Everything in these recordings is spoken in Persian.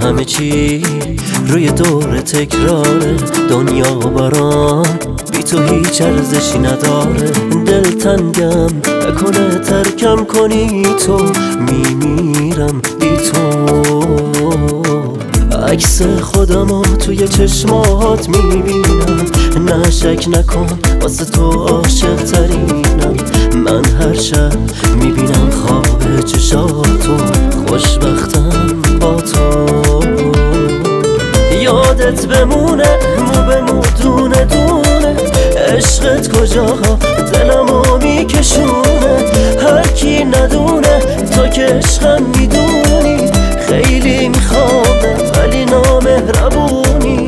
همه چی روی دور تکراره. دنیا برام بی تو هیچ ارزشی نداره. دلتنگم نکنه ترکم کنی تو، میمیرم بی تو. عکس خودمو توی چشمات میبینم، نه شک نکن واسه تو عاشق ترینم. من هر شب میبینم خواب چشاتو، خوشبختم با تو. یادت بمونه مو به مو دونه دونه، عشقت کجا دلمو میکشونه. هر کی ندونه تو که عشقم میدونی، خیلی میخوامه ولی نامهربونی.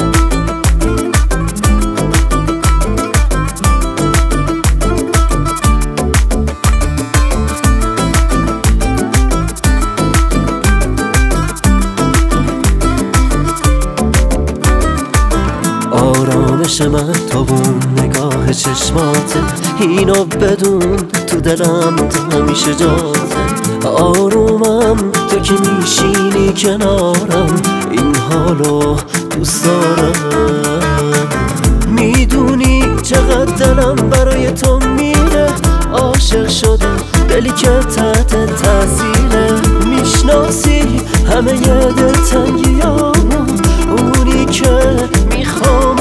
آرامش من تابون نگاه چشماته، اینو بدون تو دلم تو همیشه جاته. آرومم تو که میشینی کنارم، این حالو دوست دارم. میدونی چقدر دلم برای تو میره، عاشق شدم دلی که تحت تاثیره. میشناسی همه دلتنگیامو، اونی که میخوام.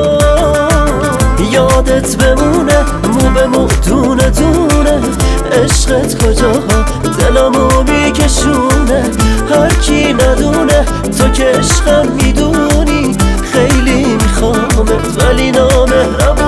یادت بمونه مو به مو دونه دونه، عشقت کجا دلمو میکشونه. هر کی ندونه تو که عشقم میدونی، خیلی میخوامت ولی نامهربونی.